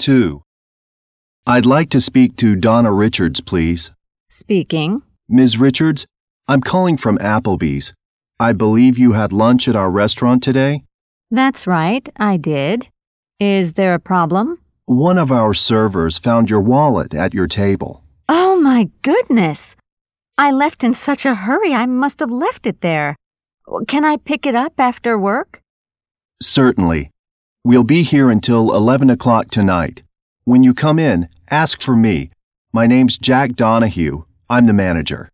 2. I'd like to speak to Donna Richards, please. Speaking. Ms. Richards, I'm calling from Applebee's. I believe you had lunch at our restaurant today? That's right, I did. Is there a problem? One of our servers found your wallet at your table. Oh, my goodness! I left in such a hurry I must have left it there. Can I pick it up after work? Certainly. We'll be here until 11 o'clock tonight. When you come in, ask for me. My name's Jack Donahue. I'm the manager.